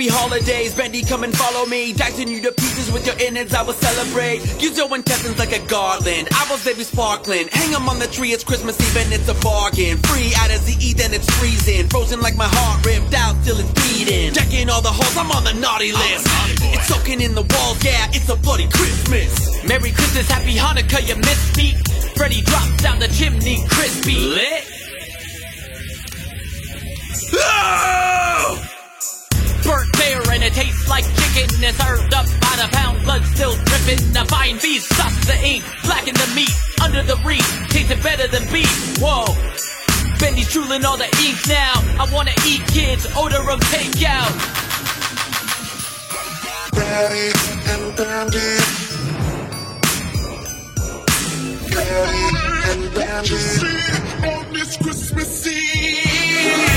Happy holidays, Bendy, come and follow me. Dicing you to pieces with your innards, I will celebrate. Use your intestines like a garland. I will save you sparkling. Hang 'em on the tree, it's Christmas Eve and it's a bargain. Free out of the E, then it's freezing. Frozen like my heart, ripped out till it's beating. Checking all the holes, I'm on the naughty list. It's soaking in the walls, yeah, it's a bloody Christmas. Merry Christmas, Happy Hanukkah, you misspeak. Freddy drops down the chimney, crispy lit. Oh! Burnt bear and it tastes like chicken. It's served up by the pound, blood still dripping. A fine beast sucks the ink, blacken the meat. Under the reef, tasting better than beef. Whoa, Bendy's drooling all the ink now. I wanna eat, kids, order 'em takeout. Daddy and Bendy, Daddy and Bendy, on this Christmas Eve.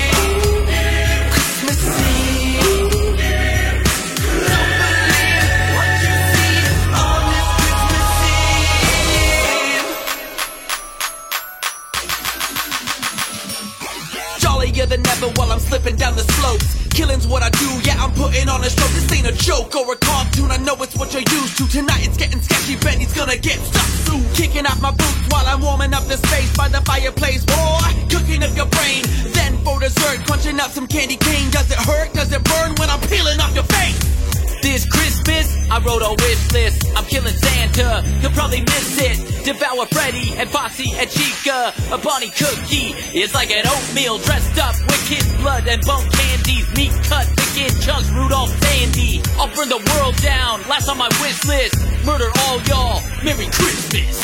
Than ever while I'm slipping down the slopes. Killing's what I do, yeah, I'm putting on a show. This ain't a joke or a cartoon, I know it's what you're used to. Tonight it's getting sketchy, Bendy's gonna get stuck soon. Kicking off my boots while I'm warming up the space by the fireplace, boy. Cooking up your brain, then for dessert, crunching up some candy cane. Does it hurt? Does it burn when I'm peeling off your face? This Christmas, I wrote a wish list. I'm killing Santa, you'll probably miss it. Devour Freddy and Foxy and Chica. A Bonnie cookie is like an oatmeal dressed up with kid blood and bone candies. Meat cut, thick in chunks, Rudolph Sandy. I'll burn the world down, last on my wish list. Murder all y'all, Merry Christmas.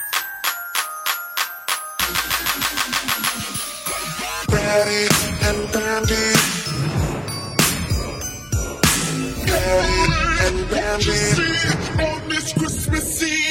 Daddy and Bendy, Daddy and Bendy, on this Christmas Eve.